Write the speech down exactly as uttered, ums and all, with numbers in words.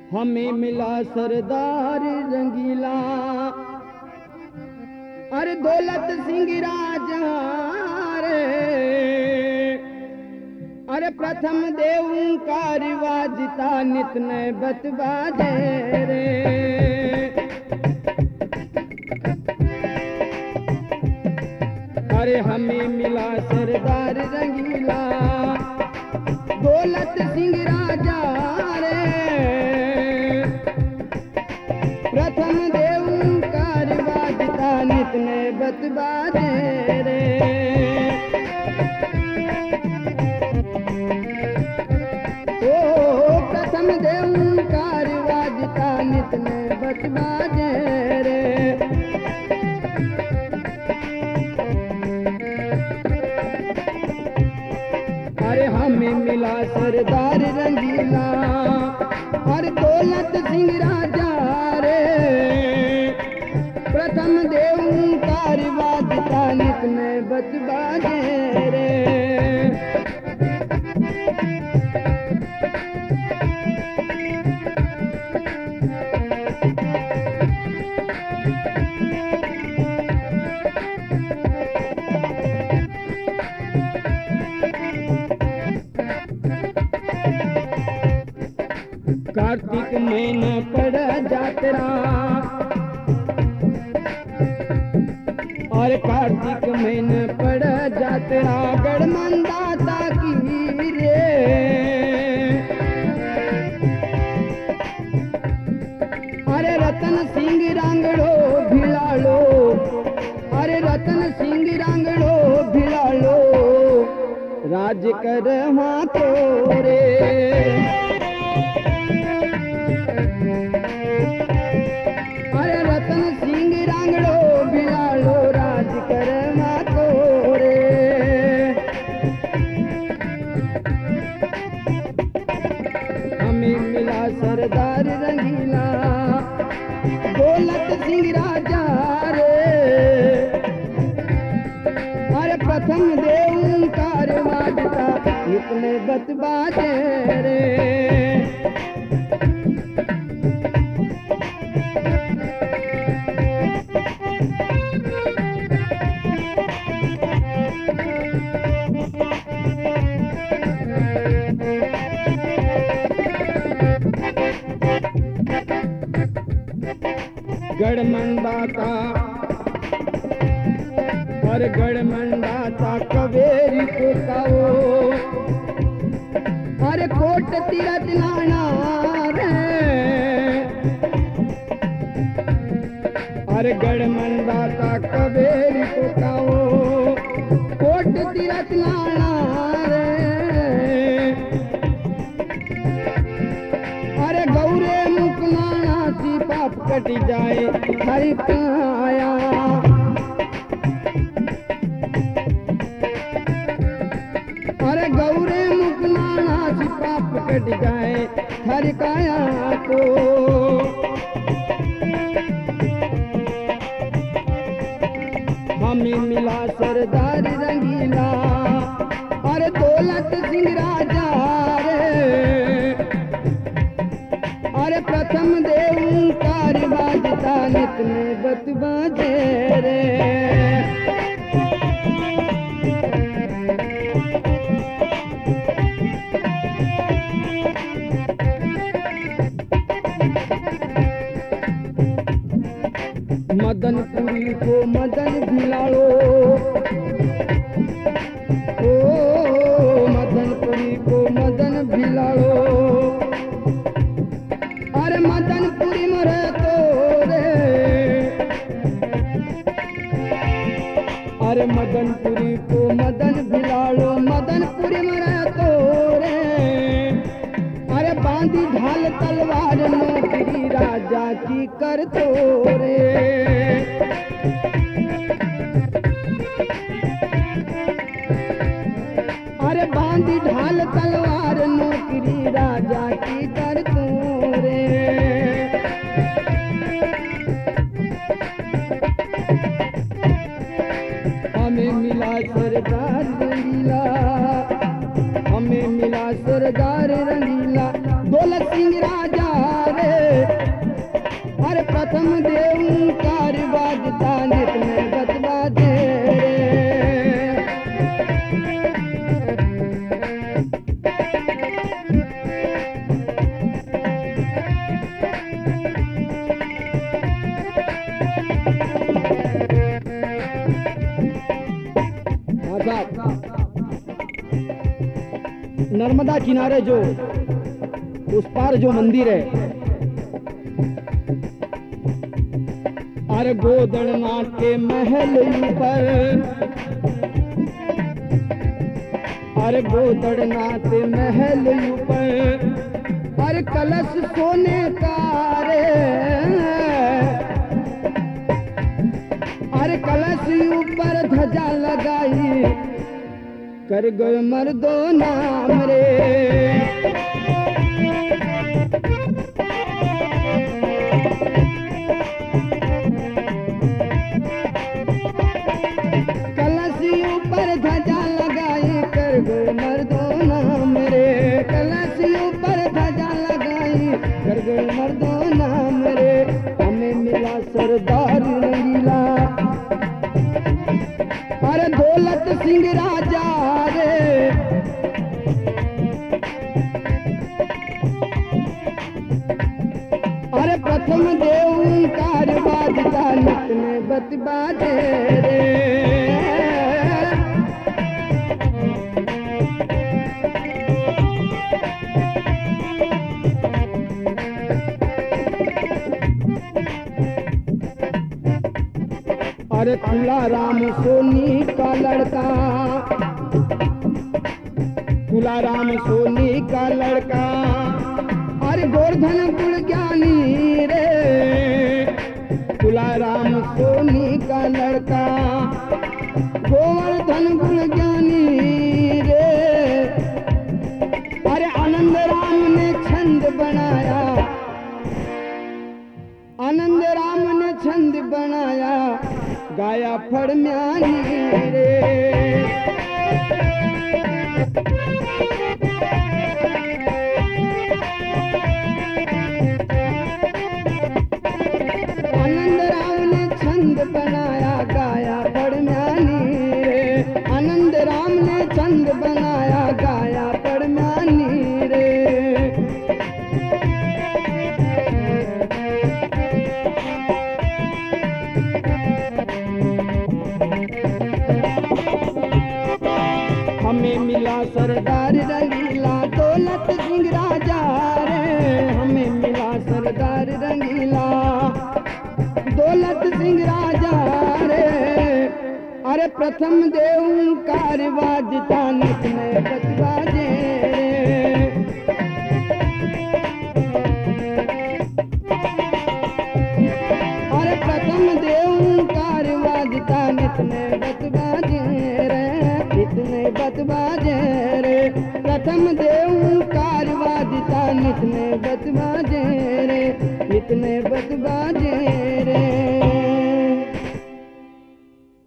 हमें मिला सरदार रंगीला, अरे दौलत सिंह राजा रे, अरे प्रथम देव का रिवाज था नित नए बतबाजे रे। अरे हमें मिला सरदार रंगीला, दौलत सिंह राजा रे, प्रथम देव का रिवाज था नित नए बतबाजे रे। ओ प्रथम देव का रिवाज था नित नए बतबाजे रे। अरे हमें मिला सरदार रंगीला, और दौलत सिंह राजा रे, प्रथम देव का रिवाज था नित नए बतबाजे रे। कार्तिक महीना पड़ जातरा, और कार्तिक महीना पड़ जातरा गढ़मंदाता की रे। अरे रतन सिंह रांगड़ो भिलालो, अरे रतन सिंह रांगड़ो भिलालो, राज कर वहाँ तो रे। अरे रतन सिंह रांगड़ो भिलालो, राज कर वहाँ तो रे। हमें मिला सरदार रंगीला, दौलत सिंह राजा रे, अरे प्रथम देव का रिवाज था इतने बतबाजे रे। गढ़मंडाता और गढ़मंडाता कवेरी को काओ, अरे कोट तीरथ नाना रे, अरे गढ़मंडाता कवेरी को काओ, कोट तीरथ नाना रे। अरे गौरे मुख नाना सी पाप कट जाए हरि काया, अरे गौरे मुख नाना सी पाप कट जाए हरि काया को। हमें मिला सरदार रंगीला, अरे दौलत सिंह राजा रे, अरे प्रथम देव का रिवाज था नित नए बतबाजे रे। मदनपुरी को मदन भिलाड़ो, ओ मदनपुरी को मदन भिलाड़ो, अरे मदनपुरी मरे तो रे, अरे मदनपुरी को मदन भिलाड़ो, मदनपुरी मरे तो रे, अरे बांधी ढाल तलवार नौकरी राजा की कर तो रे। अरे बांधी ढाल तलवार नौकरी राजा की कर तो रे। हमें मिला सरदार रंगीला, हमें मिला सरदार रंगीला, दौलत सिंह राजा रे अरे प्रथम देव कार बाजता नित में बतवा दे नर्मदा किनारे जो उस पार जो मंदिर है अरे गोदड़नाथ के महल ऊपर अरे गोदड़नाथ महल ऊपर अरे कलश सोने का रे अरे कलश ऊपर ध्वजा लगाई कर गए मर्दो नाम रे कलश ऊपर ध्वजा लगाई कर गए मर्दो नाम रे कलश ऊपर ध्वजा लगाई कर गए मर्दो नाम रे हमें मिला सरदार रंगीला अरे दौलत सिंह राजा रे अरे प्रथम देव कार बाजता नित में बतवा दे रे अरे तुला राम सोनी का लड़का तुला राम सोनी का लड़का अरे गोवर्धन गुण ज्ञानी रे तुला राम सोनी का लड़का गोवर्धन गुण ज्ञानी रे अरे आनंद राम ने छंद बनाया आनंद राम ने छंद बनाया गाया फड़म्यानी रे आनंद राम ने छंद बनाया गाया फड़म्यानी रे आनंद राम ने छंद बनाया गाया फड़म्यानी रे हमें मिला सरदार रंगीला दौलत सिंह राजा रे हमें मिला सरदार रंगीला दौलत सिंह राजा रे अरे प्रथम देव कार बाजता नित में बतवा दे अरे प्रथम देव कार बाजता नित में बतवा दे रे इतने बतवा दे रे प्रथम देव कार बाजता नित में बतवा दे रे इतने बतवा दे रे